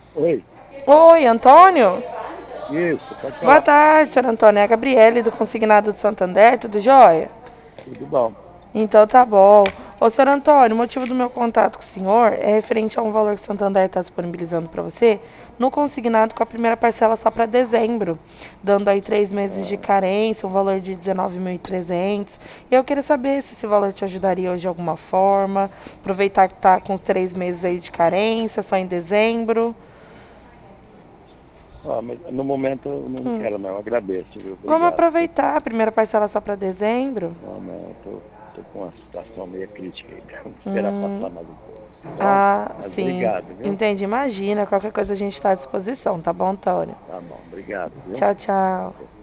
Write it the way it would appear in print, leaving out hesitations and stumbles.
Oi, Oi, Antônio? isso, pode Boa falar. tarde, senhor Antônio. É a Gabriele do Consignado de Santander, tudo jóia? Tudo bom? Então tá bom. Ô, senhor Antônio, o motivo do meu contato com o senhor é referente a um valor que o Santander está disponibilizando para você no consignado com a primeira parcela só para dezembro, dando aí 3 meses de Ah, carência, um valor de 19.300. E eu queria saber se esse valor te ajudaria hoje de alguma forma, aproveitar que tá com os 3 meses aí de carência, só em dezembro. mas no momento eu não quero não, agradeço, viu? Vamos Obrigado, viu? aproveitar a primeira parcela só para dezembro? Não, não, tô com uma situação meio crítica aí. Vamos esperar Hum, passar mais um pouco, tá bom? ah, Mas sim. obrigado, viu? Entendi. Imagina, qualquer coisa a gente está à disposição, tá bom, Antônio? Tá bom, obrigado, viu? Tchau, tchau.